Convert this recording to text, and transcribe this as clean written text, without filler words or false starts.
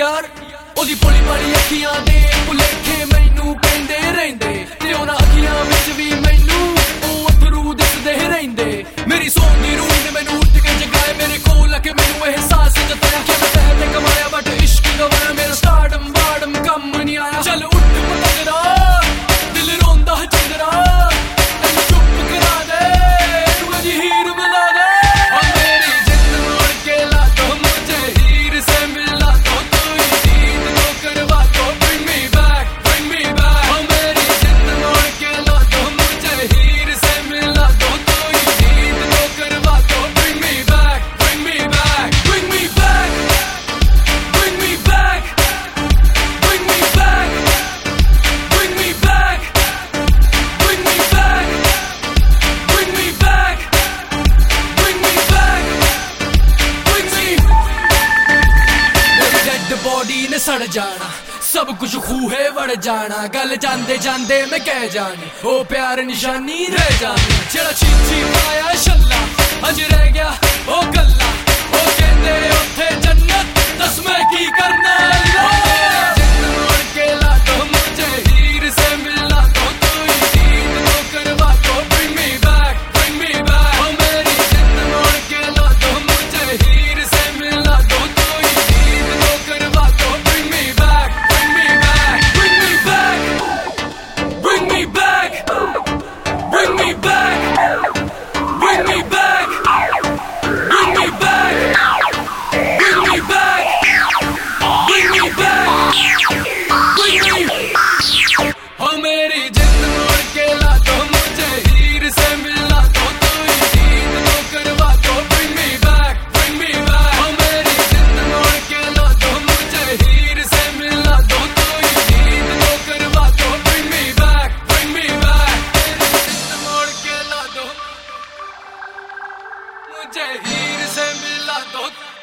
यार ओदी भोली भाली अखियां दे भुलेखे मैनू पैंदे रहिंदे ते उन्हां अखियां विच भी मैनू ओह अथरू दिसदे रहिंदे। मेरी सौन दी रूह ने मैनू उठ के जगाए, मेरे कोल आके मैनू एहसास जताया कि मैं पैसे कमाया बट इश्क गवाया, मेरा स्टार्डम बार्डम कम नहीं आया। चल उठ पतंगरा दिल रोंदा चंदरा तैनू चुप करा दे तू मेरी हीर मिला दे। और मेरी जिंद मोड़ के ला दो मुझे हीर से मिला दो, कोई दीद तो करवा दो, bring me back, bring me back। और मेरी जिंद मोड़ के ला दो मुझे हीर से मिला दो, कोई दीद तो करवा दो, bring me back, bring me back, bring me back, bring me back, bring me back, bring me back, bring me back, bring me back, bring me back, bring me। मेरी डेड बॉडी ने सड़ जाना, सब कुछ खूहे वड़ जाना, गल जांदे जांदे मैं कह जानी ओ प्यार निशानी रह जानी। जेड़ा चीची पाया छल्ला अज रह गया ओ गल्ला, ओ कहंदे उत्थे जन्नत दस मैं की करना। जिंद मोड़ के ला दो मुझे हीर से मिला दो, कोई दीद तो करवा दो, bring me back, bring me back। ओ मेरी जिंद मोड़ के ला दो मुझे हीर से मिला दो, कोई दीद तो करवा दो, bring me back, bring me back, bring me back, bring me back, bring me back, bring me back, bring me back, bring me back, bring me back, bring me। ओ मेरी जिंद मोड़ के ला दो मुझे हीर से मिला दो, कोई दीद तो करवा दो, bring me back, bring me back। ओ मेरी जिंद मोड़ के ला दो मुझे हीर से मिला दो, कोई दीद तो करवा दो, bring me back, bring me back। जिंद मोड़ के ला दो मुझे हीर से मिला दो।